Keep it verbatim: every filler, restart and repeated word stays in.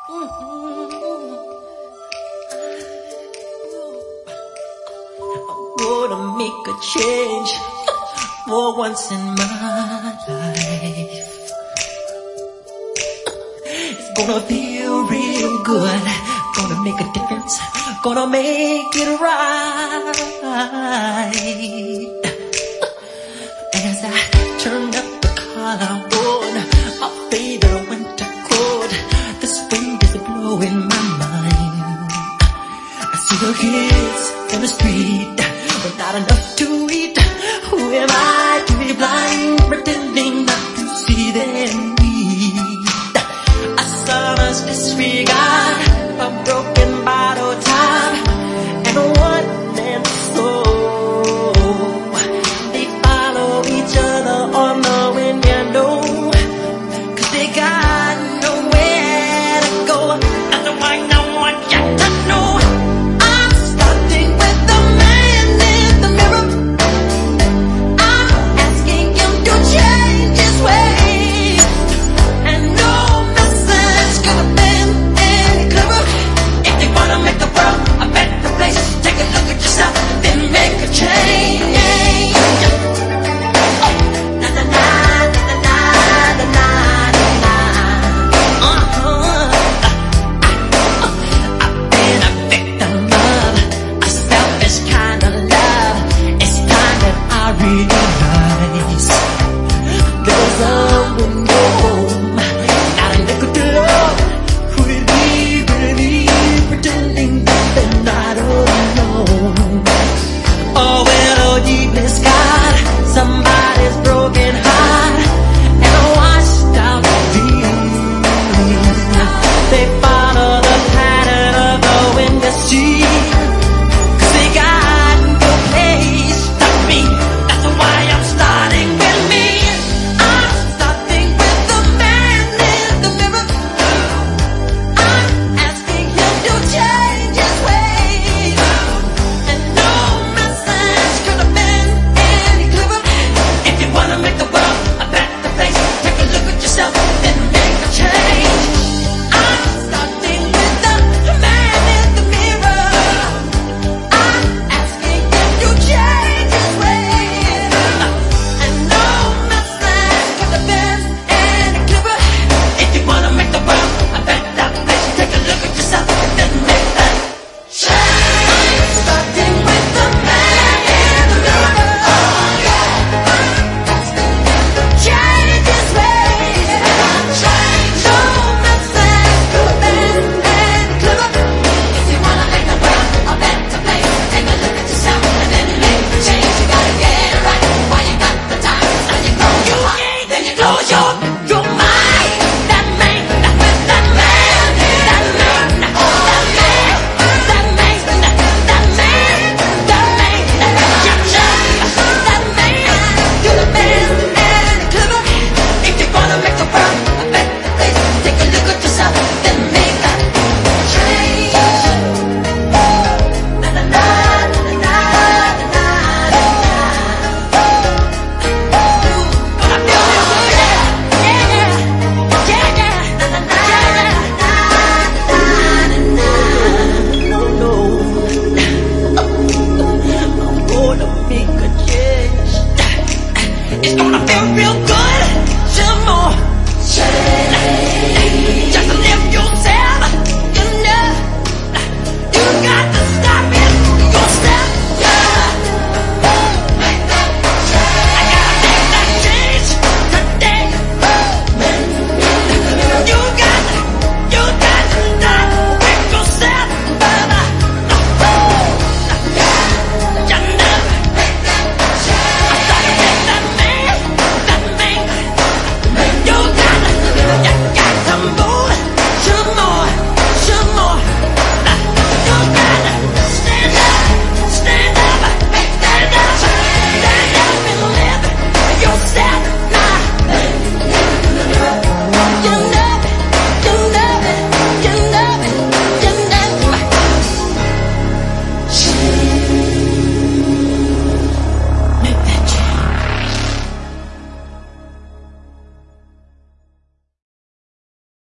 Gonna make a change for once in my life. It's gonna feel real good. Gonna make a difference. Gonna make it right. As I turn up the collar on my favorite winter coat, this wind is blowing my mind. I see the kids in the street, but not enough to eat. Who am I to be blind, pretending not to see their need? A sonorous disregard, a broken bottle top, and a one-man soul. They follow each other on the window, 'cause they got nowhere to go. That's why I want you to know I'm starting with the man in the mirror. I'm asking him to change his ways, and no message could have been any clearer. If you wanna make the world a better place, take a look at yourself, then make a change. Oh, na na na na na na na na. Uh-huh. I've been a victim of a selfish kind of love. It's time that I realize there's a window home, not a nickel to love. Really, really pretending that they're not alone. Oh, well, deep in God, somebody's broken heart and a washed out feelings. They follow the pattern of the wind you see, 'cause they got no place to be. That's why I'm starting with me. I'm starting with the man in the mirror. I'm asking him to change his ways, and no message could have been any clearer. If you wanna make the world a better place, take a look at yourself and make a change. I'm starting with the man in the mirror. I'm asking him to change his ways, and no message could have been any clearer. If you wanna make the world a better place, take a look at yourself and then make that change. I'm starting with the man in the mirror. Oh yeah, I'm asking him to change his ways. Change, no message could have been any clearer. If you wanna make the world a better place, take a look at yourself and then make the change. You gotta get it right while you got the time. And you close your heart, then you close your your mind. That man, that man, that man, that man, that man, that man, that man, that man, that change, that man, could have been any clearer. If you wanna make the world a better place, take a look at yourself, then make that change. Na na na na na na na na. Gonna feel real good, yeah, yeah, yeah, yeah. Na na na na na na na. No, no, I'm gonna make a change. It's gonna feel real good. Some more change.